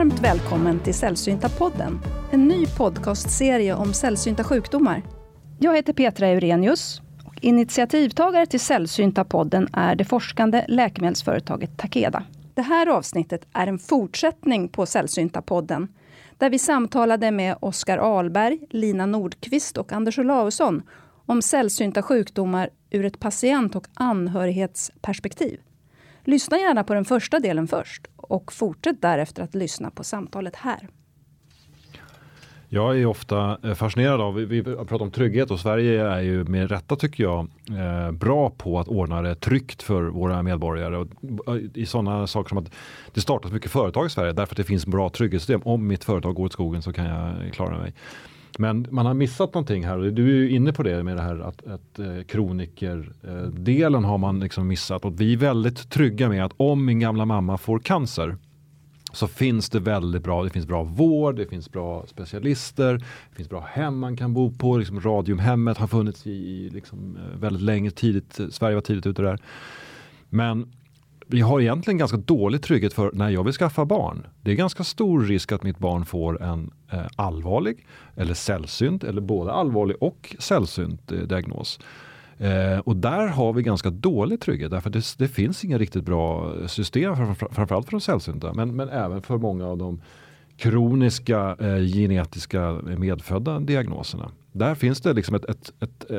Varmt välkommen till Sällsynta-podden, en ny podcastserie om sällsynta sjukdomar. Jag heter Petra Eurenius och initiativtagare till Sällsynta-podden är det forskande läkemedelsföretaget Takeda. Det här avsnittet är en fortsättning på Sällsynta-podden där vi samtalade med Oskar Ahlberg, Lina Nordqvist och Anders Olausson om sällsynta sjukdomar ur ett patient- och anhörighetsperspektiv. Lyssna gärna på den första delen först och fortsätt därefter att lyssna på samtalet här. Jag är ofta fascinerad av, vi pratar om trygghet och Sverige är ju med rätta tycker jag bra på att ordna det tryggt för våra medborgare. Och i sådana saker som att det startas mycket företag i Sverige därför att det finns bra trygghetssystem. Om mitt företag går åt skogen så kan jag klara mig. Men man har missat någonting här och du är ju inne på det med det här att kronikerdelen har man liksom missat. Och vi är väldigt trygga med att om min gamla mamma får cancer så finns det väldigt bra, det finns bra vård, det finns bra specialister, det finns bra hem man kan bo på. Liksom Radiumhemmet har funnits i liksom väldigt länge, tidigt, Sverige var tidigt ute där. Men vi har egentligen ganska dålig trygghet för när jag vill skaffa barn. Det är ganska stor risk att mitt barn får en allvarlig eller sällsynt eller både allvarlig och sällsynt diagnos. Och där har vi ganska dålig trygghet därför det finns inga riktigt bra system framförallt för de sällsynta men även för många av de kroniska genetiska medfödda diagnoserna. Där finns det liksom ett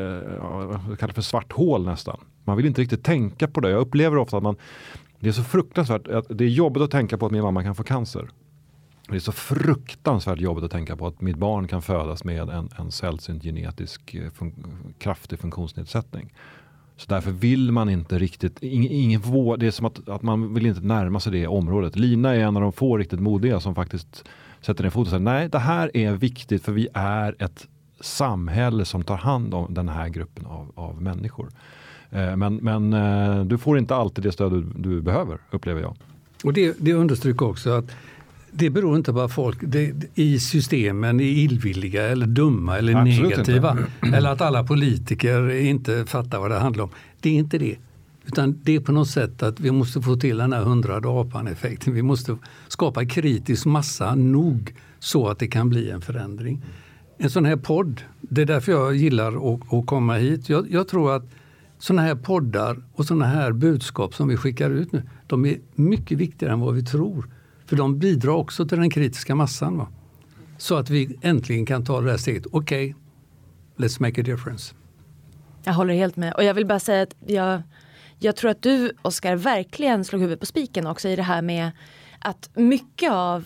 jag kallar för svart hål nästan. Man vill inte riktigt tänka på det. Jag upplever ofta att det är så fruktansvärt att det är jobbigt att tänka på att min mamma kan få cancer. Det är så fruktansvärt jobbigt att tänka på att mitt barn kan födas med en sällsynt genetisk kraftig funktionsnedsättning. Så därför vill man inte riktigt, ingen vård, det är som att man vill inte närma sig det området. Lina är en av de få riktigt modiga som faktiskt sätter ner foten och säger nej, det här är viktigt för vi är ett samhälle som tar hand om den här gruppen av människor. Men du får inte alltid det stöd du behöver, upplever jag. Och det understryker också att det beror inte på att folk i systemen är illvilliga eller dumma eller absolut negativa. Inte. Eller att alla politiker inte fattar vad det handlar om. Det är inte det. Utan det är på något sätt att vi måste få till den här 100:e apan-effekten. Vi måste skapa kritisk massa nog så att det kan bli en förändring. En sån här podd, det är därför jag gillar att komma hit. Jag tror att såna här poddar och såna här budskap som vi skickar ut nu, de är mycket viktigare än vad vi tror. För de bidrar också till den kritiska massan. Va? Så att vi äntligen kan ta det här steget. Okej, let's make a difference. Jag håller helt med. Och jag vill bara säga att jag tror att du, Oskar, verkligen slog huvudet på spiken också i det här med att mycket av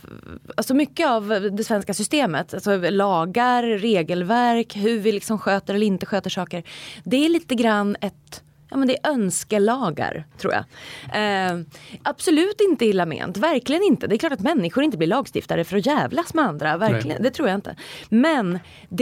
det svenska systemet, alltså lagar, regelverk, hur vi liksom sköter eller inte sköter saker, det är lite grann det är önskelagar, tror jag. Absolut inte illa ment, verkligen inte. Det är klart att människor inte blir lagstiftare för att jävlas med andra, verkligen. Nej. Det tror jag inte. Men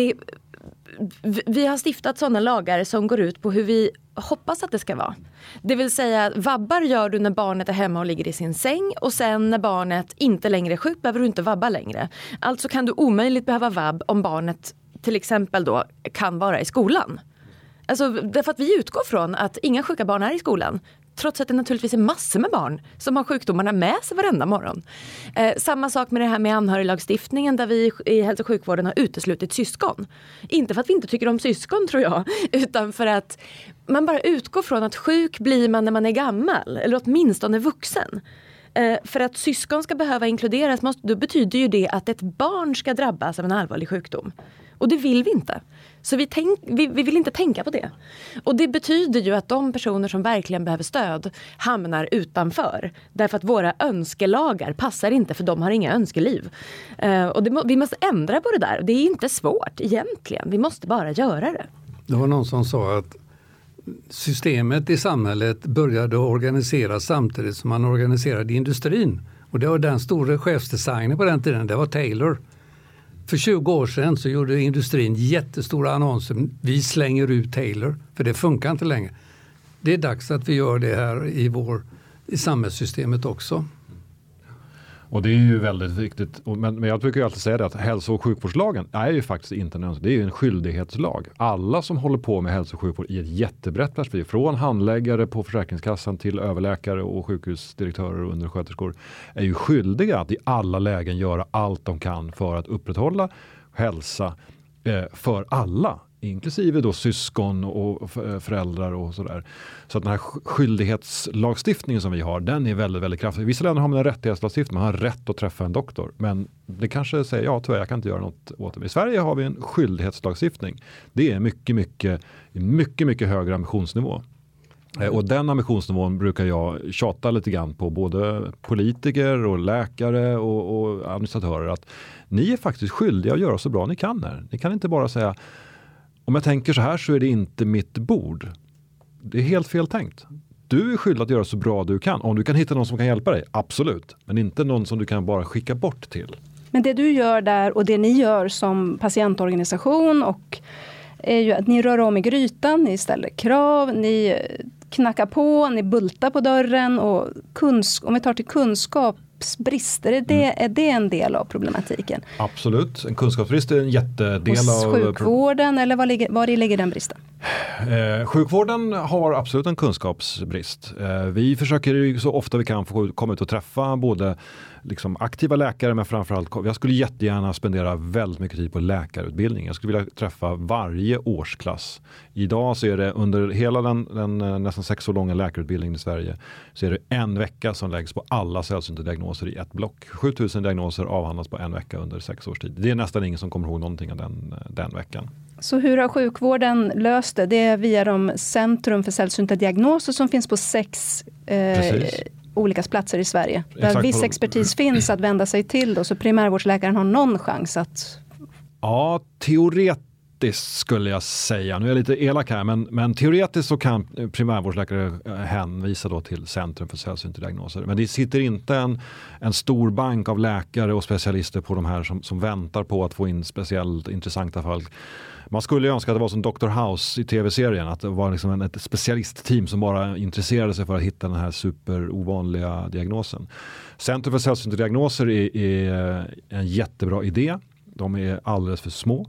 vi har stiftat sådana lagar som går ut på hur vi hoppas att det ska vara. Det vill säga, vabbar gör du när barnet är hemma och ligger i sin säng och sen när barnet inte längre är sjukt behöver du inte vabba längre. Alltså kan du omöjligt behöva vabb om barnet till exempel då kan vara i skolan. Alltså därför att vi utgår från att inga sjuka barn är i skolan. Trots att det naturligtvis är massor med barn som har sjukdomarna med sig varenda morgon. Samma sak med det här med anhöriglagstiftningen där vi i hälso- och sjukvården har uteslutit syskon. Inte för att vi inte tycker om syskon, tror jag, utan för att man bara utgår från att sjuk blir man när man är gammal eller åtminstone vuxen. För att syskon ska behöva inkluderas då betyder ju det att ett barn ska drabbas av en allvarlig sjukdom. Och det vill vi inte. Så vi vill inte tänka på det. Och det betyder ju att de personer som verkligen behöver stöd hamnar utanför. Därför att våra önskelagar passar inte för de har inga önskeliv. Och vi måste ändra på det där. Det är inte svårt egentligen. Vi måste bara göra det. Det var någon som sa att systemet i samhället började organiseras samtidigt som man organiserade industrin. Och det var den stora chefsdesignen på den tiden, det var Taylor. För 20 år sedan så gjorde industrin jättestora annonser. Vi slänger ut Taylor, för det funkar inte längre. Det är dags att vi gör det här i samhällssystemet också. Och det är ju väldigt viktigt. Men jag brukar ju alltid säga det att hälso- och sjukvårdslagen är ju faktiskt inte en önskan. Det är ju en skyldighetslag. Alla som håller på med hälso- och sjukvård i ett jättebrett perspektiv, från handläggare på Försäkringskassan till överläkare och sjukhusdirektörer och undersköterskor, är ju skyldiga att i alla lägen göra allt de kan för att upprätthålla hälsa för alla. Inklusive då syskon och föräldrar och sådär. Så att den här skyldighetslagstiftningen som vi har, den är väldigt, väldigt kraftig. Vissa länder har man en rättighetslagstiftning, man har rätt att träffa en doktor. Men det kanske säger, ja tyvärr, jag kan inte göra något åt det. I Sverige har vi en skyldighetslagstiftning. Det är mycket högre ambitionsnivå. Och den ambitionsnivån brukar jag tjata lite grann på både politiker och läkare och administratörer, att ni är faktiskt skyldiga att göra så bra ni kan här. Ni kan inte bara säga, om jag tänker så här så är det inte mitt bord. Det är helt fel tänkt. Du är skyldig att göra så bra du kan. Om du kan hitta någon som kan hjälpa dig, absolut. Men inte någon som du kan bara skicka bort till. Men det du gör där och det ni gör som patientorganisation är ju att ni rör om i grytan, ni ställer krav, ni knackar på, ni bultar på dörren och om vi tar till kunskapsbrister, är det en del av problematiken? Absolut, en kunskapsbrist är en jättedel av sjukvården, eller var ligger den bristen? Sjukvården har absolut en kunskapsbrist. Vi försöker ju så ofta vi kan få komma ut och träffa både liksom aktiva läkare, men framförallt jag skulle jättegärna spendera väldigt mycket tid på läkarutbildning. Jag skulle vilja träffa varje årsklass. Idag så är det under hela den nästan 6 år långa läkarutbildningen i Sverige, så är det 1 vecka som läggs på alla sällsynta diagnoser i ett block. 7000 diagnoser avhandlas på 1 vecka under 6 års tid. Det är nästan ingen som kommer ihåg någonting av den veckan. Så hur har sjukvården löst det? Det är via de centrum för sällsynta diagnoser som finns på 6 olika platser i Sverige. Där Exakt. Viss expertis finns att vända sig till då, så primärvårdsläkaren har någon chans att... Ja, teoretiskt skulle jag säga. Nu är jag lite elak här, men teoretiskt så kan primärvårdsläkare hänvisa då till Centrum för sällsynta diagnoser. Men det sitter inte en stor bank av läkare och specialister på de här som väntar på att få in speciellt intressanta fall. Man skulle ju önska att det var som Dr. House i tv-serien, att det var liksom ett specialistteam som bara intresserade sig för att hitta den här superovanliga diagnosen. Centrum för sällsynta diagnoser är en jättebra idé. De är alldeles för små.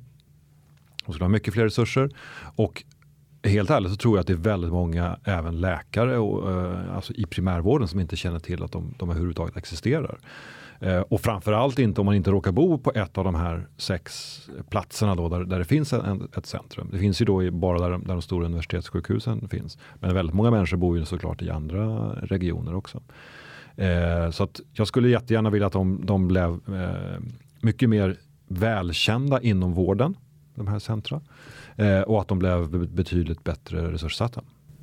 De skulle ha mycket fler resurser. Och helt ärligt så tror jag att det är väldigt många, även läkare och, alltså i primärvården, som inte känner till att de överhuvudtaget existerar. Och framförallt inte om man inte råkar bo på ett av de här 6 platserna då, där det finns ett centrum. Det finns ju då bara där de stora universitetssjukhusen finns. Men väldigt många människor bor ju såklart i andra regioner också. Så att jag skulle jättegärna vilja att de blev mycket mer välkända inom vården, de här centra. Och att de blev betydligt bättre resurssatta.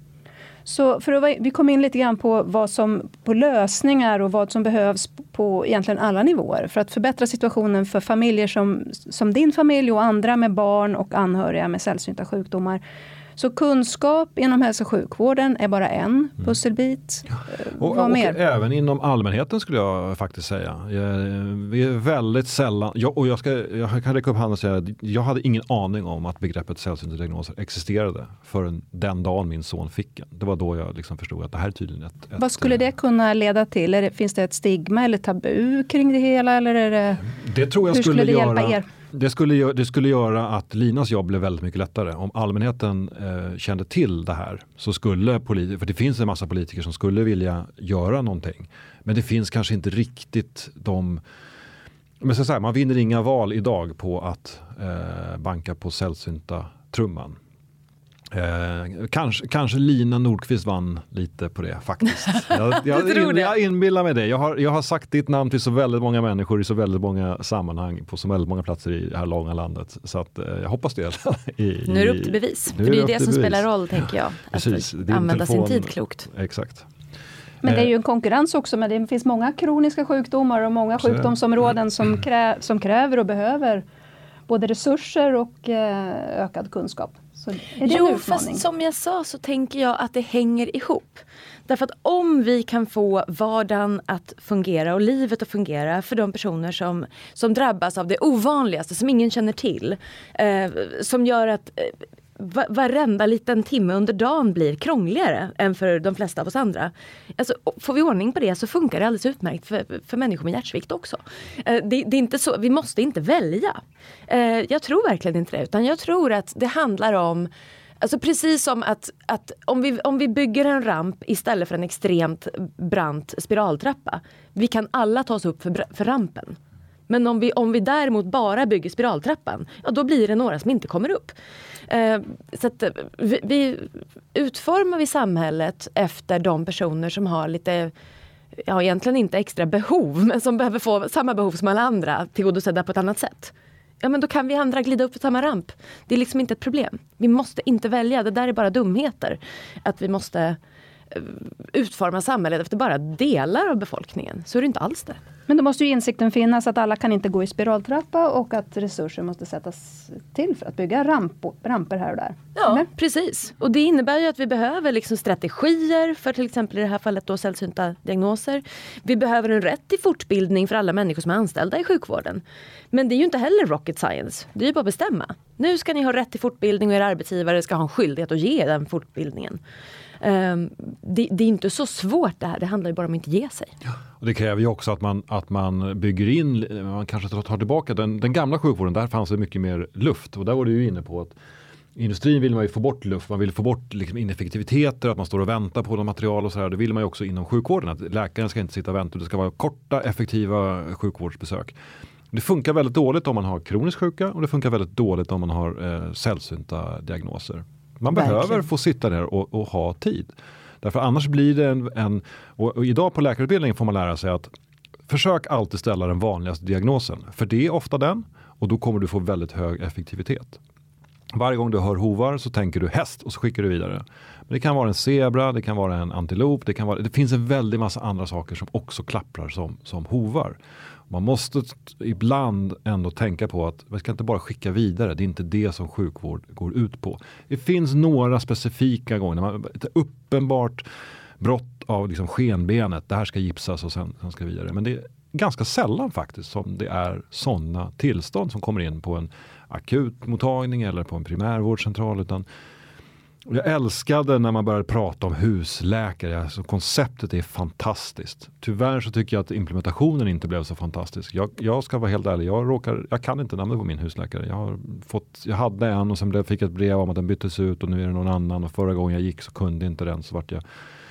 Så vi kom in lite grann på på lösningar och vad som behövs på egentligen alla nivåer för att förbättra situationen för familjer som din familj och andra med barn och anhöriga med sällsynta sjukdomar. Så kunskap inom hälso- och sjukvården är bara en pusselbit. Och även inom allmänheten skulle jag faktiskt säga. Vi är väldigt sällan, jag kan räcka upp handen och säga att jag hade ingen aning om att begreppet sällsynta diagnoser existerade förrän den dagen min son fick den. Det var då jag liksom förstod att det här är tydligen ett... Vad skulle det kunna leda till? Finns det ett stigma eller tabu kring det hela? Eller är det tror jag hur skulle det hjälpa er? Det skulle göra att Linas jobb blev väldigt mycket lättare. Om allmänheten kände till det här så skulle för det finns en massa politiker som skulle vilja göra någonting. Men det finns kanske inte riktigt men så här, man vinner inga val idag på att banka på sällsynta trumman. Kanske Lina Nordqvist vann lite på det faktiskt. Jag inbillar mig det. Jag har sagt ditt namn till så väldigt många människor i så väldigt många sammanhang på så väldigt många platser i det här långa landet. Så att jag hoppas det. Nu är det upp till bevis. För det är det som spelar roll, tänker jag. Precis. Att använda sin tid klokt. Exakt. Men det är ju en konkurrens också, men det finns många kroniska sjukdomar och många sjukdomsområden som kräver och behöver både resurser och ökad kunskap. Så är det fast som jag sa så tänker jag att det hänger ihop. Därför att om vi kan få vardagen att fungera och livet att fungera för de personer som drabbas av det ovanligaste, som ingen känner till, som gör att varenda liten timme under dagen blir krångligare än för de flesta av oss andra. Alltså, får vi ordning på det så funkar det alldeles utmärkt för människor med hjärtsvikt också. Det är inte så, vi måste inte välja. Jag tror verkligen inte det, utan jag tror att det handlar om, alltså precis som att om vi bygger en ramp istället för en extremt brant spiraltrappa, vi kan alla ta oss upp för rampen. Men om vi däremot bara bygger spiraltrappan, ja, då blir det några som inte kommer upp. Så att vi utformar samhället efter de personer som har lite, ja egentligen inte extra behov, men som behöver få samma behov som alla andra tillgodosedda på ett annat sätt. Ja, men då kan vi andra glida upp för samma ramp. Det är liksom inte ett problem. Vi måste inte välja, det där är bara dumheter. Att vi måste utforma samhället efter bara delar av befolkningen. Så är det inte alls det. Men då måste ju insikten finnas att alla kan inte gå i spiraltrappa och att resurser måste sättas till för att bygga ramper här och där. Ja, eller? Precis. Och det innebär ju att vi behöver liksom strategier för till exempel i det här fallet då sällsynta diagnoser. Vi behöver en rätt till fortbildning för alla människor som är anställda i sjukvården. Men det är ju inte heller rocket science. Det är ju bara att bestämma. Nu ska ni ha rätt till fortbildning och era arbetsgivare ska ha en skyldighet att ge den fortbildningen. Det är inte så svårt det här. Det handlar ju bara om att inte ge sig. Ja. Och det kräver ju också att man bygger in, man kanske tar tillbaka den gamla sjukvården. Där fanns det mycket mer luft. Och där var du ju inne på att industrin vill man ju få bort luft. Man vill få bort liksom ineffektiviteter, att man står och väntar på material och så här. Det vill man ju också inom sjukvården. Att läkaren ska inte sitta och vänta. Det ska vara korta, effektiva sjukvårdsbesök. Det funkar väldigt dåligt om man har kroniskt sjuka och det funkar väldigt dåligt om man har sällsynta diagnoser. Man behöver få sitta där och ha tid. Därför annars blir det och idag på läkarutbildningen får man lära sig att försök alltid ställa den vanligaste diagnosen. För det är ofta den och då kommer du få väldigt hög effektivitet. Varje gång du hör hovar så tänker du häst och så skickar du vidare. Men det kan vara en zebra, det kan vara en antilop, det finns en väldig massa andra saker som också klapprar som hovar. Man måste ibland ändå tänka på att man ska inte bara skicka vidare. Det är inte det som sjukvård går ut på. Det finns några specifika gånger. Ett uppenbart brott av liksom skenbenet. Det här ska gipsas och sen ska vidare. Men det är ganska sällan faktiskt som det är sådana tillstånd som kommer in på en akutmottagning eller på en primärvårdscentral. Utan jag älskade när man började prata om husläkare. Alltså konceptet är fantastiskt. Tyvärr så tycker jag att implementationen inte blev så fantastisk. Jag ska vara helt ärlig. Jag kan inte namnet på min husläkare. Jag hade en och sen fick jag ett brev om att den byttes ut och nu är det någon annan. Och förra gången jag gick så kunde inte den. Så vart jag...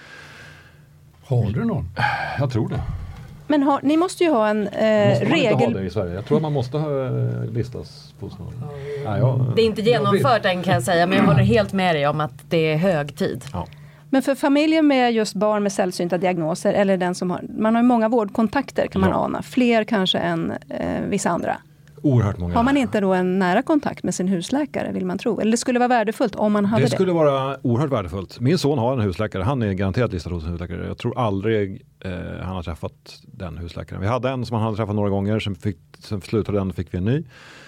Har du någon? Jag tror det. Men ni måste ju ha en måste man regel... inte ha det i Sverige? Jag tror att man måste listas på någon. Det är inte genomfört än kan jag säga, men jag håller helt med dig om att det är hög tid. Ja. Men för familjer med just barn med sällsynta diagnoser eller den som man har ju många vårdkontakter kan man ana. Fler kanske än vissa andra. Oerhört många. Har man inte då en nära kontakt med sin husläkare vill man tro? Eller det skulle vara värdefullt om man hade det? Det skulle vara oerhört värdefullt. Min son har en husläkare. Han är garanterat listad hos en husläkare. Jag tror aldrig han har träffat den husläkaren. Vi hade en som han hade träffat några gånger. Sen slutade den och fick vi en ny.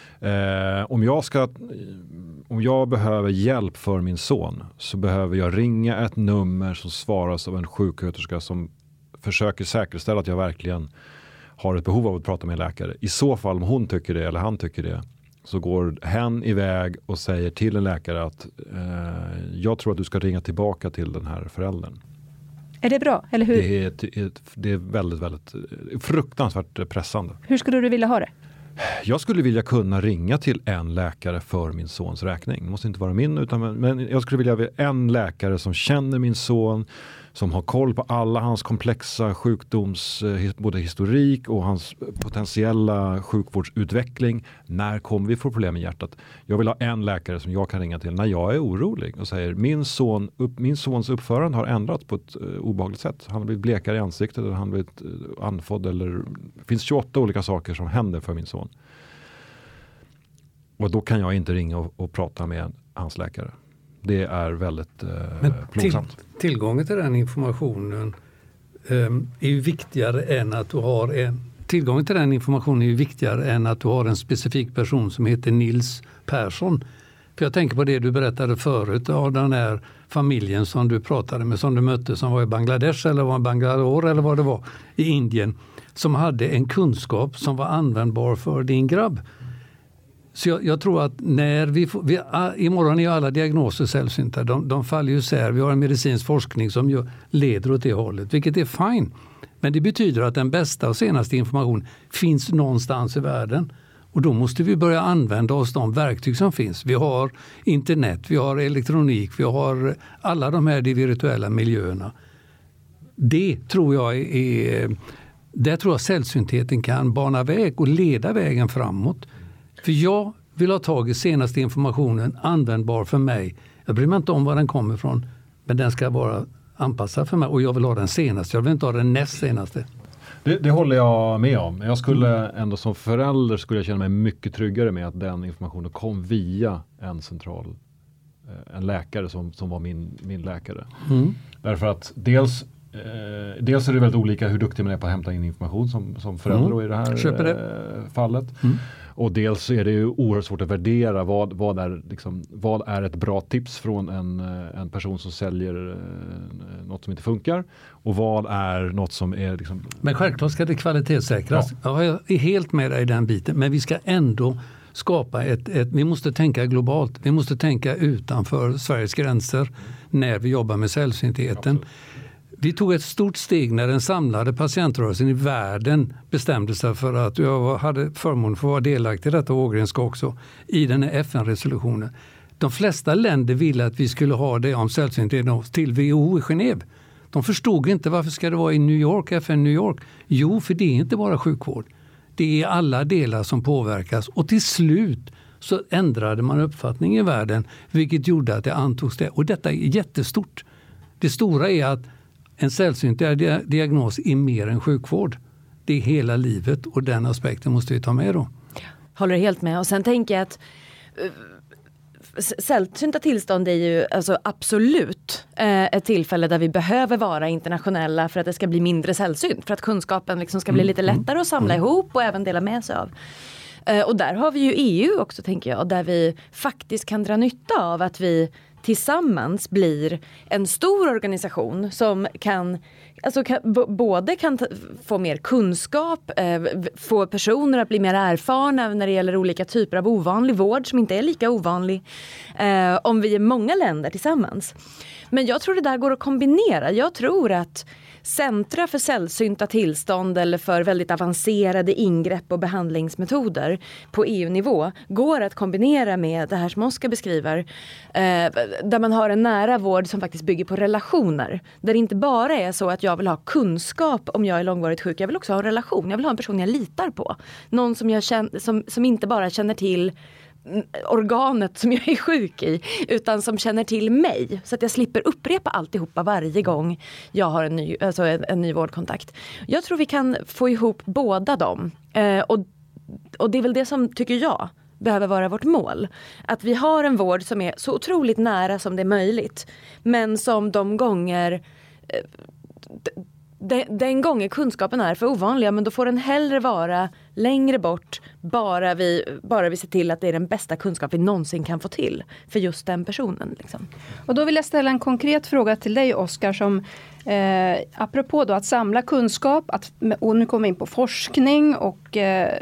Om jag behöver hjälp för min son så behöver jag ringa ett nummer som svaras av en sjuksköterska som försöker säkerställa att jag verkligen har ett behov av att prata med en läkare. I så fall om hon tycker det eller han tycker det så går hen iväg och säger till en läkare att jag tror att du ska ringa tillbaka till den här föräldern. Är det bra, eller hur? Det är väldigt, väldigt fruktansvärt pressande. Hur skulle du vilja ha det? Jag skulle vilja kunna ringa till en läkare för min sons räkning. Det måste inte vara min, men jag skulle vilja ha en läkare som känner min son, som har koll på alla hans komplexa både historik och hans potentiella sjukvårdsutveckling. När kommer vi få problem med hjärtat? Jag vill ha en läkare som jag kan ringa till när jag är orolig och säger min sons uppförande har ändrats på ett obehagligt sätt. Han har blivit blekare i ansiktet eller han har blivit andfådd det finns 28 olika saker som händer för min son. Och då kan jag inte ringa och prata med hans läkare. Det är väldigt plågsamt. Tillgången till den informationen är ju viktigare än att du har tillgången till den informationen är ju viktigare än att du har en specifik person som heter Nils Persson. För jag tänker på det du berättade förut av den här familjen som du pratade med, som du mötte, som var i Bangladesh eller var i Bangalore eller vad det var i Indien, som hade en kunskap som var användbar för din grabb. Så jag tror att när imorgon är alla diagnoser sällsynta. De faller ju isär. Vi har en medicinsk forskning som ju leder åt det hållet, vilket är fine. Men det betyder att den bästa och senaste information finns någonstans i världen. Och då måste vi börja använda oss de verktyg som finns. Vi har internet, vi har elektronik, vi har alla de här virtuella miljöerna. Det tror jag där tror jag sällsyntheten kan bana väg och leda vägen framåt. För jag vill ha tag i senaste informationen användbar för mig. Jag bryr mig inte om var den kommer ifrån, men den ska vara anpassad för mig och jag vill ha den senaste. Jag vill inte ha den näst senaste. Det håller jag med om. Jag skulle ändå som förälder skulle jag känna mig mycket tryggare med att den informationen kom via en läkare som var min läkare. Därför att dels är det väldigt olika hur duktig man är på att hämta in information som förälder då i det här fallet. Och dels är det ju oerhört svårt att värdera vad är ett bra tips från en person som säljer något som inte funkar och vad är något som är liksom... Men självklart ska det kvalitetssäkras. Ja. Jag är helt med dig i den biten, men vi ska ändå skapa vi måste tänka globalt. Vi måste tänka utanför Sveriges gränser när vi jobbar med sällsyntheten. Absolut. Vi tog ett stort steg när den samlade patientrörelsen i världen bestämde sig för att jag hade förmånen för att vara delaktig i detta och Ågrenska också i den här FN-resolutionen. De flesta länder ville att vi skulle ha det om sällsynthet till WHO i Genève. De förstod inte varför ska det vara i New York, FN New York. Jo, för det är inte bara sjukvård. Det är alla delar som påverkas och till slut så ändrade man uppfattning i världen vilket gjorde att det antogs det. Och detta är jättestort. Det stora är att en sällsynt diagnos är mer än sjukvård. Det är hela livet och den aspekten måste vi ta med då. Håller helt med. Och sen tänker jag att sällsynta tillstånd är ju alltså absolut ett tillfälle där vi behöver vara internationella för att det ska bli mindre sällsynt. För att kunskapen liksom ska bli lite lättare att samla ihop och även dela med sig av. Och där har vi ju EU också tänker jag. Där vi faktiskt kan dra nytta av att vi tillsammans blir en stor organisation som både kan få mer kunskap, få personer att bli mer erfarna när det gäller olika typer av ovanlig vård som inte är lika ovanlig om vi är många länder tillsammans. Men jag tror det där går att kombinera. Jag tror att centra för sällsynta tillstånd eller för väldigt avancerade ingrepp och behandlingsmetoder på EU-nivå går att kombinera med det här som Oskar beskriver där man har en nära vård som faktiskt bygger på relationer. Där det inte bara är så att jag vill ha kunskap om jag är långvarigt sjuk, jag vill också ha en relation. Jag vill ha en person jag litar på. Någon som jag som inte bara känner till organet som jag är sjuk i utan som känner till mig så att jag slipper upprepa alltihopa varje gång jag har en ny vårdkontakt. Jag tror vi kan få ihop båda dem och det är väl det som tycker jag behöver vara vårt mål. Att vi har en vård som är så otroligt nära som det är möjligt men som de gånger den gången kunskapen är för ovanliga men då får den hellre vara längre bort bara vi ser till att det är den bästa kunskap vi någonsin kan få till för just den personen. Liksom. Och då vill jag ställa en konkret fråga till dig Oskar som apropå då att samla kunskap och nu kommer vi in på forskning och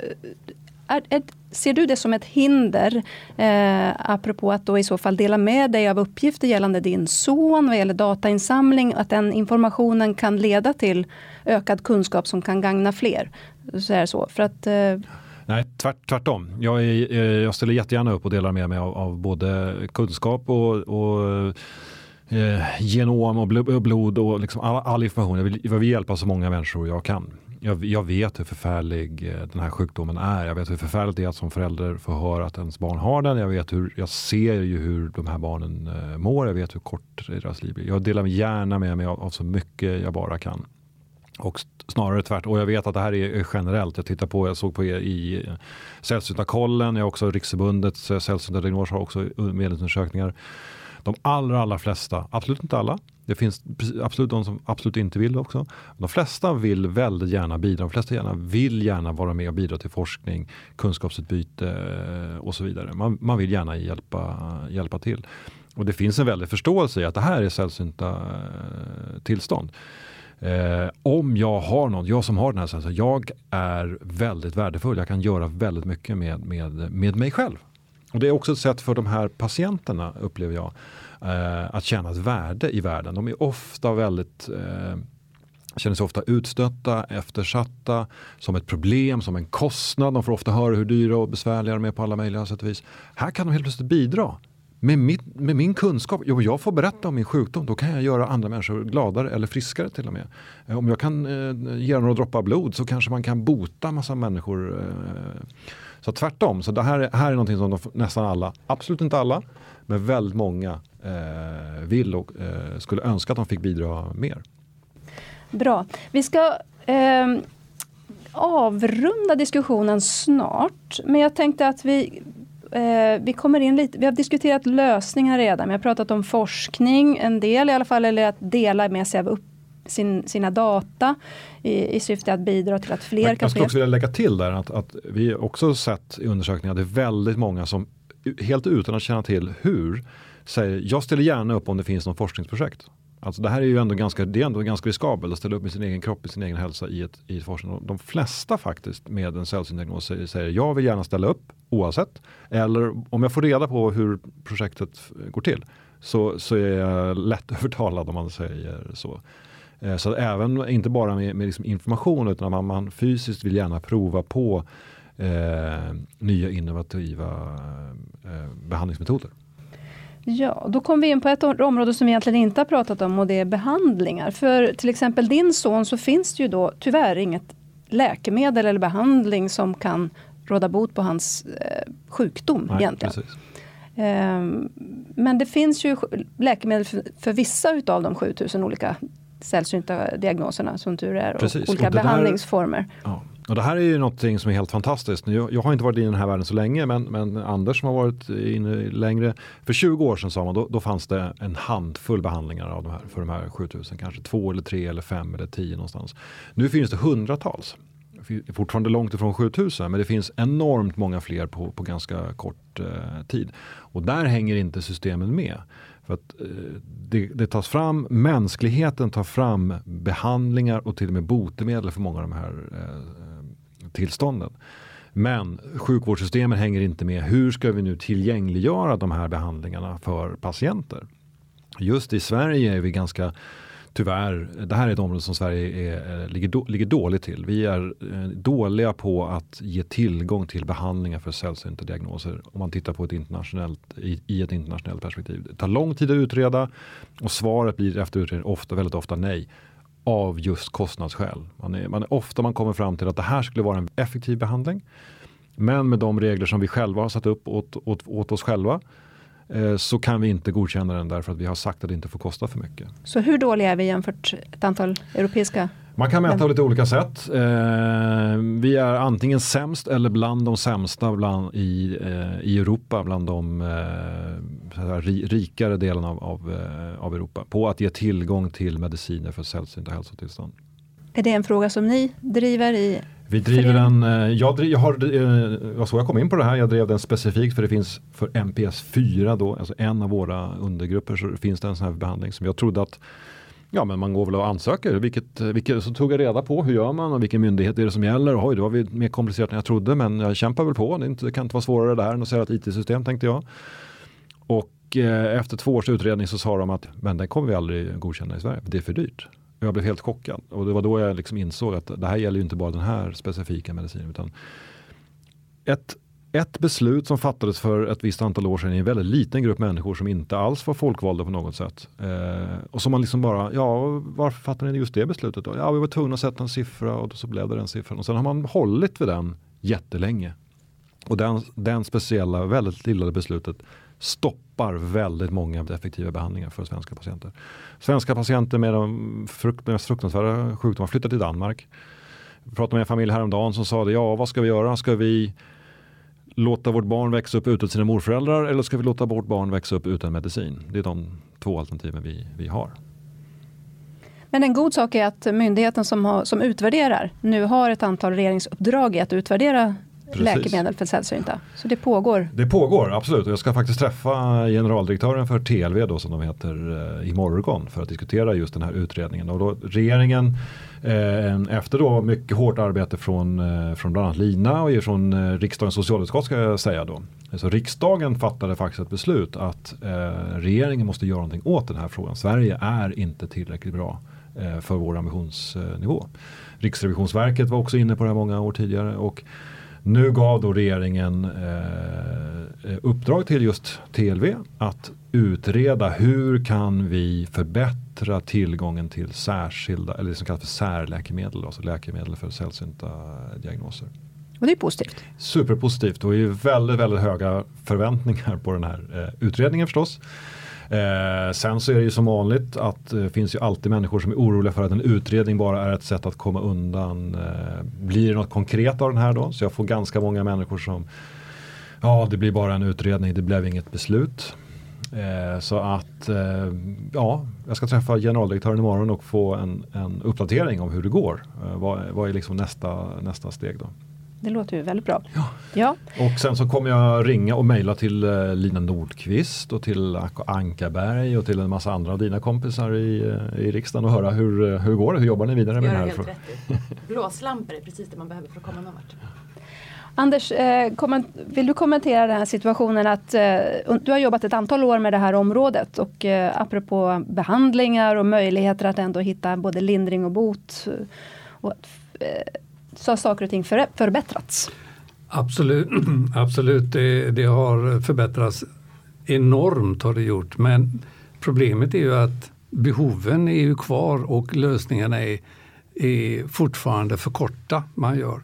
ser du det som ett hinder apropå att då i så fall dela med dig av uppgifter gällande din son vad gäller datainsamling att den informationen kan leda till ökad kunskap som kan gagna fler? Så är det så. För att, Nej, tvärtom. Jag ställer jättegärna upp och delar med mig av både kunskap och genom och blod och liksom all information. Jag vill hjälpa så många människor jag kan. Jag vet hur förfärlig den här sjukdomen är. Jag vet hur förfärligt det är att som förälder få höra att ens barn har den. Jag ser ju hur de här barnen mår. Jag vet hur kort deras liv blir. Jag delar gärna med mig av så mycket jag bara kan. Och snarare tvärt. Och jag vet att det här är generellt. Jag såg på er i Sällsynta-kollen. Jag har också Riksförbundets Sällsynta diagnos har också medlemsundersökningar. De allra flesta, absolut inte alla. Det finns absolut de som absolut inte vill också. De flesta vill väldigt gärna bidra. De flesta vill gärna vara med och bidra till forskning, kunskapsutbyte och så vidare. Man vill gärna hjälpa till. Och det finns en väldig förståelse i att det här är sällsynta tillstånd. Om jag som har den här sällsynta, jag är väldigt värdefull. Jag kan göra väldigt mycket med mig själv. Och det är också ett sätt för de här patienterna, upplever jag, att känna ett värde i världen. De är ofta känner sig ofta utstötta, eftersatta, som ett problem, som en kostnad. De får ofta höra hur dyra och besvärliga de är på alla möjliga sätt och vis. Här kan de helt plötsligt bidra. Med min kunskap, jag får berätta om min sjukdom, då kan jag göra andra människor gladare eller friskare till och med. Om jag kan ge några droppar blod så kanske man kan bota massa människor. Så tvärtom, så det här är någonting som nästan alla, absolut inte alla, men väldigt många vill och skulle önska att de fick bidra mer. Bra. Vi ska avrunda diskussionen snart, men jag tänkte att vi kommer in lite, vi har diskuterat lösningar redan, vi har pratat om forskning, en del i alla fall, eller att dela med sig av sina data i syfte att bidra till att fler kan... Jag skulle också vilja lägga till där att vi också sett i undersökningar att det är väldigt många som helt utan att känna till hur säger jag ställer gärna upp om det finns något forskningsprojekt. Alltså det här är ju ändå ganska riskabelt att ställa upp med sin egen kropp, med sin egen hälsa i ett forskning. De flesta faktiskt med en sällsynt diagnos säger jag vill gärna ställa upp oavsett. Eller om jag får reda på hur projektet går till så är jag lätt övertalad om man säger så. Så även inte bara med liksom information utan man fysiskt vill gärna prova på nya innovativa behandlingsmetoder. Ja, då kom vi in på ett område som vi egentligen inte har pratat om och det är behandlingar. För till exempel din son så finns det ju då tyvärr inget läkemedel eller behandling som kan råda bot på hans sjukdom egentligen. Precis. Men det finns ju läkemedel för vissa utav de 7000 olika sällsynta diagnoserna som tur är och precis. Olika behandlingsformer. Ja. Och det här är ju någonting som är helt fantastiskt. Jag har inte varit i den här världen så länge men Anders som har varit inne längre. För 20 år sedan sa man då fanns det en handfull behandlingar av för de här 7000. Kanske 2 eller 3 eller 5 eller 10 någonstans. Nu finns det hundratals. Fortfarande långt ifrån 7000 men det finns enormt många fler på ganska kort tid. Och där hänger inte systemen med. För att det tas fram, mänskligheten tar fram behandlingar och till och med botemedel för många av de här tillstånden. Men sjukvårdssystemen hänger inte med. Hur ska vi nu tillgängliggöra de här behandlingarna för patienter? Just i Sverige är vi ganska, tyvärr, det här är ett område som Sverige ligger dåligt till. Vi är dåliga på att ge tillgång till behandlingar för sällsynta diagnoser om man tittar på ett internationellt perspektiv. Det tar lång tid att utreda och svaret blir efter utredning väldigt ofta nej. Av just kostnadsskäl. Man kommer fram till att det här skulle vara en effektiv behandling. Men med de regler som vi själva har satt upp åt oss själva så kan vi inte godkänna den därför att vi har sagt att det inte får kosta för mycket. Så hur dåliga är vi jämfört ett antal europeiska? Man kan mäta på lite olika sätt. Vi är antingen sämst eller bland de sämsta i Europa, bland de rikare delarna av Europa på att ge tillgång till mediciner för sällsynta hälsotillstånd. Är det en fråga som ni driver i? Vi driver den, jag kom in på det här, jag drev den specifikt för det finns för MPS 4 då, alltså en av våra undergrupper så finns det en sån här behandling som jag trodde att men man går väl och ansöker, vilket så tog jag reda på hur gör man och vilken myndighet är det som gäller. Det var mer komplicerat än jag trodde men jag kämpar väl på, det kan inte vara svårare där än att säga ett IT-system tänkte jag. Och efter 2 års utredning så sa de att men den kommer vi aldrig godkänna i Sverige, det är för dyrt. Jag blev helt chockad och det var då jag liksom insåg att det här gäller ju inte bara den här specifika medicinen utan ett beslut som fattades för ett visst antal år sedan i en väldigt liten grupp människor som inte alls var folkvalda på något sätt. Och som man liksom bara, varför fattade ni just det beslutet då? Ja, vi var tvungna att sätta en siffra och så blev det den siffran. Och sen har man hållit vid den jättelänge. Och den speciella, väldigt lilla beslutet stoppar väldigt många effektiva behandlingar för svenska patienter. Svenska patienter med de mest fruktansvärda sjukdomar flyttar till Danmark. Jag pratade med en familj häromdagen som sa det, vad ska vi göra? Ska vi låta vårt barn växa upp utan sina morföräldrar eller ska vi låta vårt barn växa upp utan medicin? Det är de 2 alternativen vi har. Men en god sak är att myndigheten som utvärderar nu har ett antal regeringsuppdrag i att utvärdera läkemedel för sällsynta. Så det pågår. Det pågår, absolut. Och jag ska faktiskt träffa generaldirektören för TLV då, som de heter, i morgon för att diskutera just den här utredningen. Och då regeringen efter då mycket hårt arbete från bland annat Lina och från riksdagens socialutskott ska jag säga då. Så riksdagen fattade faktiskt ett beslut att regeringen måste göra någonting åt den här frågan. Sverige är inte tillräckligt bra för vår ambitionsnivå. Riksrevisionsverket var också inne på det här många år tidigare och nu gav då regeringen uppdrag till just TLV att utreda hur kan vi förbättra tillgången till särskilda, eller det som kallas för särläkemedel, alltså läkemedel för sällsynta diagnoser. Och det är positivt. Superpositivt och är väldigt, väldigt höga förväntningar på den här utredningen förstås. Sen så är det ju som vanligt att det finns ju alltid människor som är oroliga för att en utredning bara är ett sätt att komma undan. Blir det något konkret av den här då? Så jag får ganska många människor som det blir bara en utredning, det blev inget beslut. Så att jag ska träffa generaldirektören imorgon och få en uppdatering om hur det går. Vad är liksom nästa steg då? Det låter ju väldigt bra. Ja. Och sen så kommer jag ringa och mejla till Lina Nordqvist och till Acko Ankarberg och till en massa andra av dina kompisar i riksdagen och höra hur går det? Hur jobbar ni vidare med den här frågan? Blåslampor är precis det man behöver för att komma någon vart. Anders, vill du kommentera den här situationen att du har jobbat ett antal år med det här området och apropå behandlingar och möjligheter att ändå hitta både lindring och bot och så har saker och ting förbättrats? Absolut. Det har förbättrats enormt har det gjort. Men problemet är ju att behoven är ju kvar och lösningarna är fortfarande för korta man gör.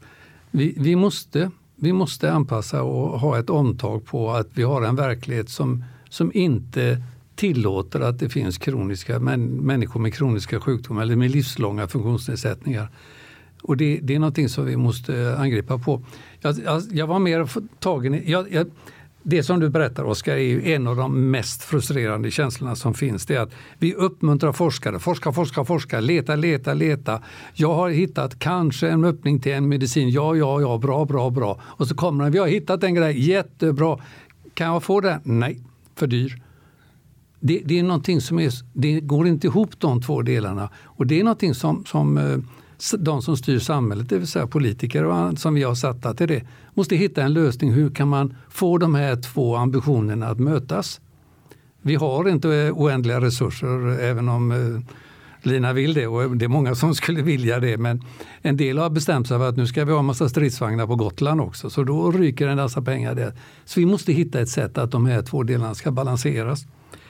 Vi måste anpassa och ha ett omtag på att vi har en verklighet som inte tillåter att det finns människor med kroniska sjukdomar eller med livslånga funktionsnedsättningar. Och det är någonting som vi måste angripa på. Jag var mer tagen i... Det som du berättar, Oskar, är ju en av de mest frustrerande känslorna som finns. Det är att vi uppmuntrar forskare. Forska. Leta. Jag har hittat kanske en öppning till en medicin. Ja, bra. Och så kommer den. Vi har hittat en grej. Jättebra. Kan jag få det? Nej, för dyr. Det är någonting som det går inte ihop de två delarna. Och det är någonting som de som styr samhället, det vill säga politiker och som vi har satt till det, måste hitta en lösning. Hur kan man få de här två ambitionerna att mötas? Vi har inte oändliga resurser, även om Lina vill det och det är många som skulle vilja det, men en del har bestämt sig för att nu ska vi ha en massa stridsvagnar på Gotland också, så då ryker en massa pengar där. Så vi måste hitta ett sätt att de här två delarna ska balanseras.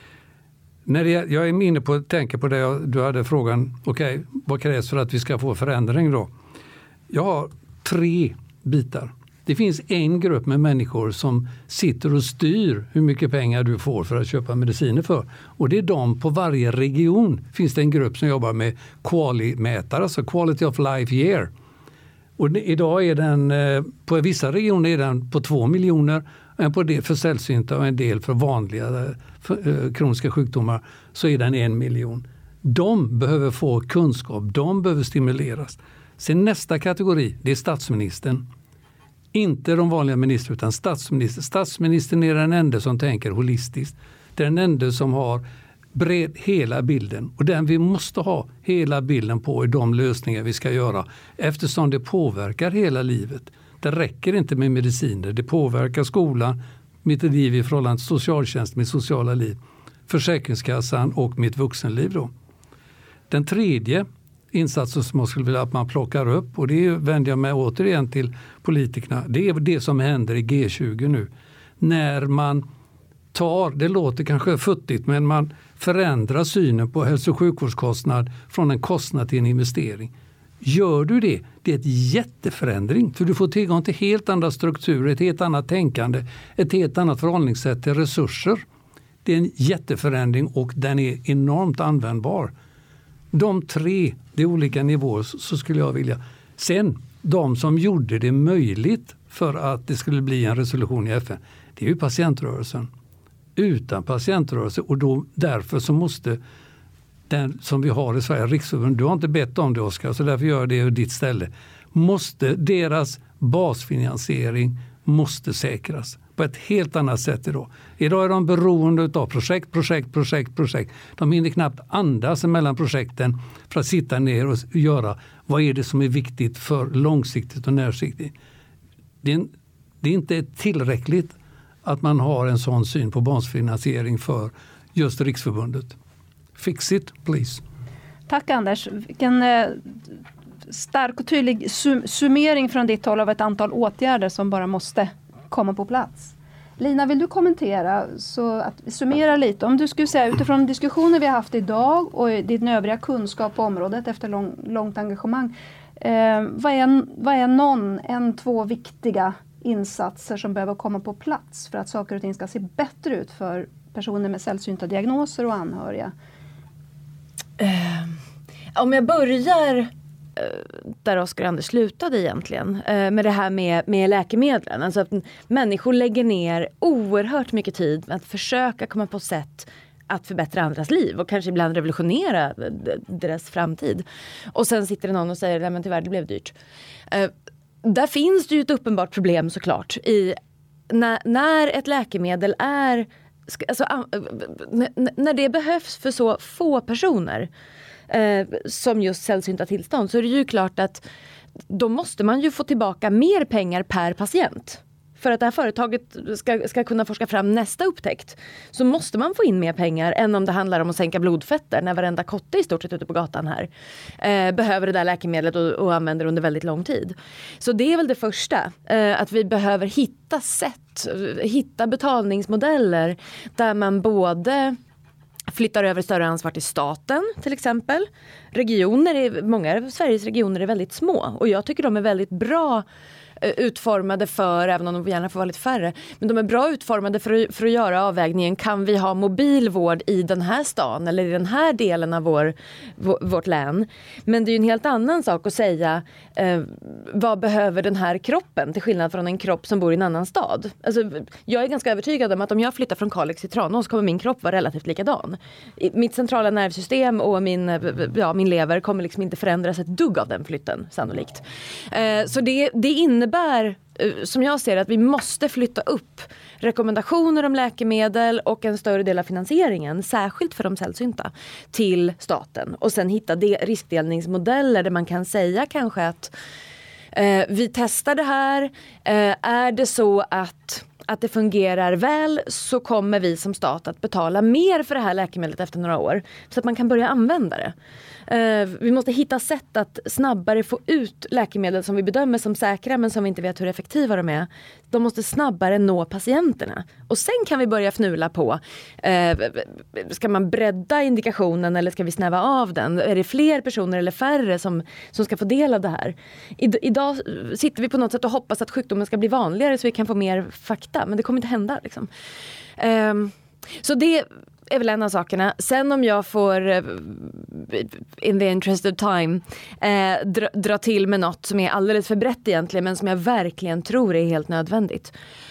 Jag är inne på att tänka på det, du hade frågan, okej, vad krävs för att vi ska få förändring då? Jag har 3 bitar. Det finns en grupp med människor som sitter och styr hur mycket pengar du får för att köpa mediciner för. Och det är de på varje region. Finns det en grupp som jobbar med QALY-mätare, alltså Quality of Life Year. Och idag är den, på vissa regioner är den på 2 miljoner, en på del för sällsynta och en del för vanliga kroniska sjukdomar så är den 1 miljon. De behöver få kunskap, de behöver stimuleras. Sen nästa kategori, det är statsministern. Inte de vanliga ministrar utan statsministern. Statsministern är den enda som tänker holistiskt. Det är den enda som har hela bilden. Och den vi måste ha hela bilden på är de lösningar vi ska göra. Eftersom det påverkar hela livet. Det räcker inte med mediciner. Det påverkar skolan, mitt liv i förhållande till socialtjänst, mitt sociala liv, Försäkringskassan och mitt vuxenliv då. Den tredje insatsen som jag skulle vilja att man plockar upp, och det vänder jag mig återigen till politikerna, det är det som händer i G20 nu. När man det låter kanske futtigt, men man förändrar synen på hälso- och sjukvårdskostnad från en kostnad till en investering. Gör du det, det är ett jätteförändring, för du får tillgång till helt andra strukturer, ett helt annat tänkande, ett helt annat förhållningssätt till resurser. Det är en jätteförändring och den är enormt användbar. De 3, det är olika nivåer, så skulle jag vilja. Sen, de som gjorde det möjligt för att det skulle bli en resolution i FN, det är ju patientrörelsen. Utan patientrörelsen, och då, därför så måste den som vi har i Sverige, Riksförbund, du har inte bett om det, Oskar, så därför gör jag det i ditt ställe, deras basfinansiering måste säkras på ett helt annat sätt idag. Idag är de beroende av projekt. De hinner knappt andas mellan projekten för att sitta ner och göra vad är det som är viktigt för långsiktigt och närsiktigt. Det är inte tillräckligt att man har en sån syn på basfinansiering för just Riksförbundet. Fix it, please. Tack Anders. Vilken stark och tydlig summering från ditt håll av ett antal åtgärder som bara måste komma på plats. Lina, vill du kommentera så att vi summerar lite? Om du skulle säga utifrån diskussioner vi har haft idag och din övriga kunskap på området efter långt engagemang. Vad är två viktiga insatser som behöver komma på plats för att saker och ting ska se bättre ut för personer med sällsynta diagnoser och anhöriga? Om jag börjar där Oskar Anders slutade egentligen med det här med läkemedlen. Alltså att människor lägger ner oerhört mycket tid med att försöka komma på sätt att förbättra andras liv och kanske ibland revolutionera deras framtid. Och sen sitter det någon och säger, nej men tyvärr det blev dyrt. Där finns det ju ett uppenbart problem såklart i när ett läkemedel är när det behövs för så få personer som just sällsynta tillstånd, så är det ju klart att då måste man ju få tillbaka mer pengar per patient. För att det här företaget ska kunna forska fram nästa upptäckt så måste man få in mer pengar än om det handlar om att sänka blodfetter när varenda kotte i stort sett ute på gatan här behöver det där läkemedlet och använder under väldigt lång tid. Så det är väl det första, att vi behöver hitta betalningsmodeller där man både flyttar över större ansvar till staten till exempel. Många av Sveriges regioner är väldigt små och jag tycker de är väldigt bra utformade för, även om de gärna får vara lite färre, men de är bra utformade för att göra avvägningen, kan vi ha mobilvård i den här stan eller i den här delen av vårt län. Men det är ju en helt annan sak att säga vad behöver den här kroppen till skillnad från en kropp som bor i en annan stad. Alltså, jag är ganska övertygad om att om jag flyttar från Kalix till Tranås kommer min kropp vara relativt likadan. Mitt centrala nervsystem och min lever kommer liksom inte förändras ett dugg av den flytten sannolikt. Så det innebär, som jag ser, att vi måste flytta upp rekommendationer om läkemedel och en större del av finansieringen, särskilt för de sällsynta, till staten. Och sen hitta riskdelningsmodeller där man kan säga kanske att vi testar det här. Är det så att det fungerar väl så kommer vi som stat att betala mer för det här läkemedlet efter några år så att man kan börja använda det. Vi måste hitta sätt att snabbare få ut läkemedel som vi bedömer som säkra men som vi inte vet hur effektiva de är. De måste snabbare nå patienterna. Och sen kan vi börja fnula på, ska man bredda indikationen eller ska vi snäva av den? Är det fler personer eller färre som ska få del av det här? Idag sitter vi på något sätt och hoppas att sjukdomen ska bli vanligare så vi kan få mer fakta. Men det kommer inte hända liksom. Så det är väl en av sakerna. Sen om jag får in the interest of time dra till med något som är alldeles för brett egentligen men som jag verkligen tror är helt nödvändigt.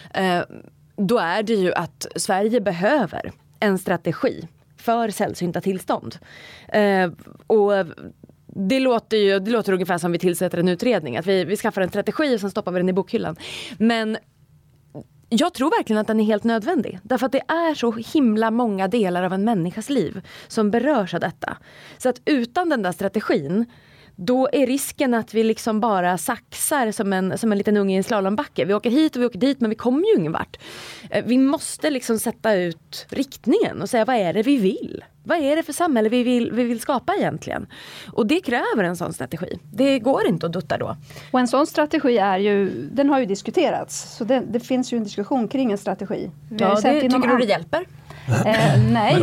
Då är det ju att Sverige behöver en strategi för sällsynta tillstånd. Och det låter ungefär som vi tillsätter en utredning. Att vi skaffar en strategi och sen stoppar vi den i bokhyllan. Men jag tror verkligen att den är helt nödvändig. Därför att det är så himla många delar av en människas liv som berörs av detta. Så att utan den där strategin, då är risken att vi liksom bara saxar som en liten unge i en slalombacke. Vi åker hit och vi åker dit men vi kommer ju ingen vart. Vi måste liksom sätta ut riktningen och säga vad är det vi vill? Vad är det för samhälle vi vill skapa egentligen? Och det kräver en sån strategi. Det går inte att dutta då. Och en sån strategi den har ju diskuterats. Så det finns ju en diskussion kring en strategi. Tycker du det hjälper? Nej.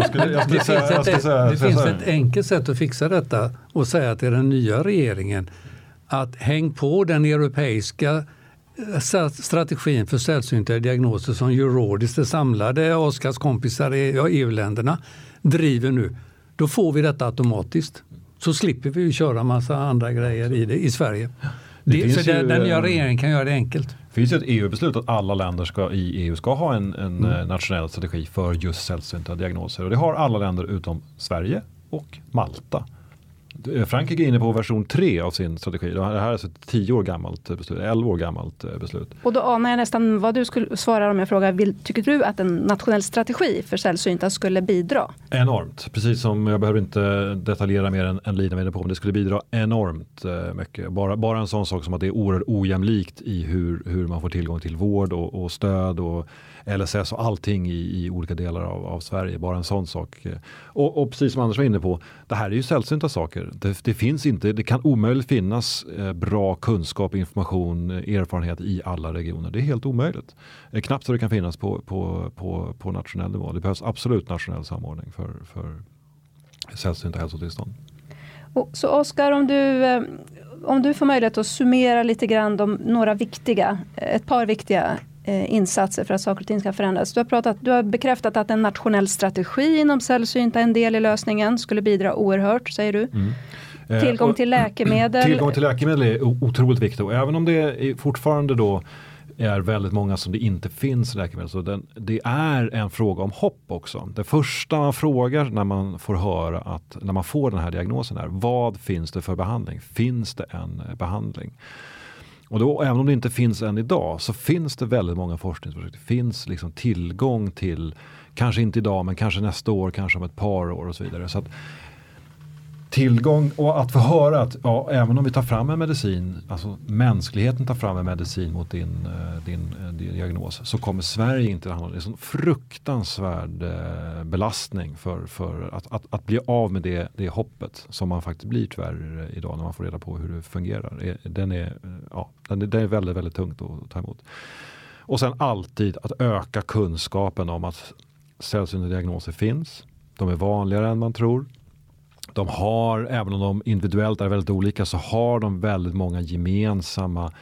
Det finns ett enkelt sätt att fixa detta och säga till den nya regeringen att häng på den europeiska strategin för sällsynta diagnoser som Eurordis, det samlade Oskars kompisar i EU-länderna, driver nu. Då får vi detta automatiskt. Så slipper vi köra massa andra grejer i Sverige. Den nya regeringen kan göra det enkelt. Det finns ju ett EU-beslut att alla länder i EU ska ha en nationell strategi för just sällsynta diagnoser. Och det har alla länder utom Sverige och Malta. Frankrike är inne på version 3 av sin strategi. Det här är alltså ett 10 år gammalt beslut, 11 år gammalt beslut. Och då anar jag nästan vad du skulle svara om jag frågar, tycker du att en nationell strategi för sällsynta skulle bidra? Enormt, precis som jag behöver inte detaljera mer än Lina var inne på, men det skulle bidra enormt mycket. Bara en sån sak som att det är oerhört ojämlikt i hur man får tillgång till vård och stöd och LSS och allting i olika delar av Sverige. Bara en sån sak. Och precis som Anders var inne på, det här är ju sällsynta saker. Det finns inte, det kan omöjligt finnas bra kunskap, information, erfarenhet i alla regioner. Det är helt omöjligt. Knappt så det kan finnas på nationell nivå. Det behövs absolut nationell samordning för sällsynta hälsotillstånd. Så Oskar, om du får möjlighet att summera lite grann ett par viktiga insatser för att saker och ting ska förändras. Du har bekräftat att en nationell strategi inom sällsynta, en del i lösningen, skulle bidra oerhört, säger du. Tillgång till läkemedel. Tillgång till läkemedel är otroligt viktigt, och även om det fortfarande då är väldigt många som det inte finns läkemedel, så det är en fråga om hopp också. Det första man frågar när man får höra när man får den här diagnosen är: vad finns det för behandling? Finns det en behandling? Och då, även om det inte finns än idag, så finns det väldigt många forskningsprojekt. Det finns liksom tillgång till, kanske inte idag, men kanske nästa år, kanske om ett par år och så vidare. Så att tillgång, och att få höra att även om vi tar fram en medicin, alltså mänskligheten tar fram en medicin mot din diagnos, så kommer Sverige inte att handla. Det är en sån fruktansvärd belastning för att bli av med det hoppet som man faktiskt blir tyvärr idag när man får reda på hur det fungerar. Det är väldigt, väldigt tungt att ta emot. Och sen alltid att öka kunskapen om att sällsynta diagnoser finns. De är vanligare än man tror. De har, även om de individuellt är väldigt olika, så har de väldigt många gemensamma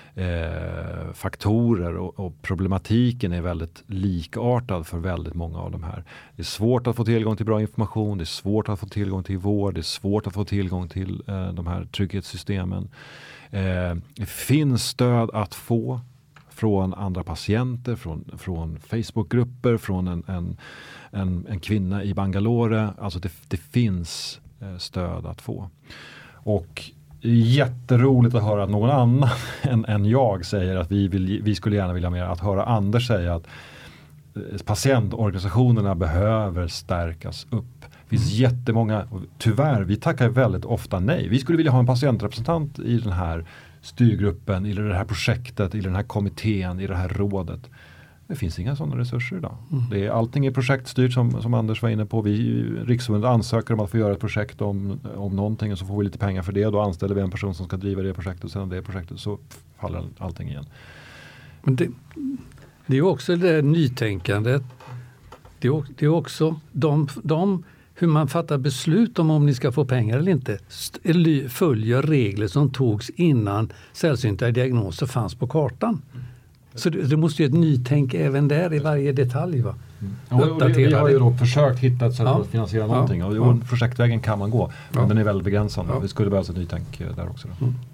faktorer, och problematiken är väldigt likartad för väldigt många av de här. Det är svårt att få tillgång till bra information, det är svårt att få tillgång till vård, det är svårt att få tillgång till de här trygghetssystemen. Det finns stöd att få från andra patienter, från Facebookgrupper, från en kvinna i Bangalore. Alltså det finns stöd att få. Och jätteroligt att höra att någon annan än jag säger att vi skulle gärna vilja mer. Att höra Anders säga att patientorganisationerna behöver stärkas upp. Det finns jättemånga, tyvärr, vi tackar väldigt ofta nej. Vi skulle vilja ha en patientrepresentant i den här styrgruppen, i det här projektet, i den här kommittén, i det här rådet. Det finns inga sådana resurser idag. Allting är projektstyrt som Anders var inne på. Riksförbundet ansöker om att få göra ett projekt om någonting, och så får vi lite pengar för det. Då anställer vi en person som ska driva det projektet, och sedan det projektet så faller allting igen. Men det är också det nytänkandet. Det är också hur man fattar beslut om ni ska få pengar eller inte, följer regler som togs innan sällsynta diagnoser fanns på kartan. Så det måste ju ett nytänk även där i varje detalj. Va? Vi har ju då försökt hitta ett sätt att finansiera någonting, och projektvägen kan man gå, men den är väldigt begränsad. Vi skulle behöva ett nytänk där också.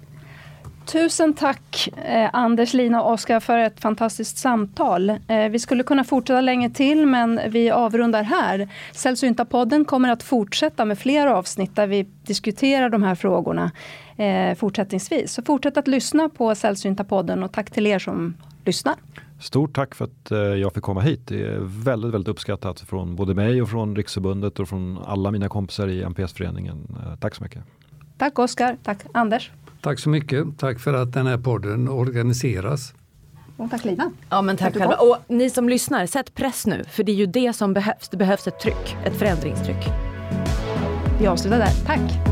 Tusen tack Anders, Lina och Oskar för ett fantastiskt samtal. Vi skulle kunna fortsätta länge till, men vi avrundar här. Sällsynta-podden kommer att fortsätta med fler avsnitt där vi diskuterar de här frågorna fortsättningsvis. Så fortsätt att lyssna på Sällsynta-podden, och tack till er som lyssnar. Stort tack för att jag fick komma hit. Det är väldigt, väldigt uppskattat från både mig och från Riksförbundet och från alla mina kompisar i NPS-föreningen. Tack så mycket. Tack Oskar, tack Anders. Tack så mycket. Tack för att den här podden organiseras. Och tack Lina. Ja, men tack själva. Och ni som lyssnar, sätt press nu. För det är ju det som behövs. Det behövs ett tryck, ett förändringstryck. Vi avslutar där. Tack.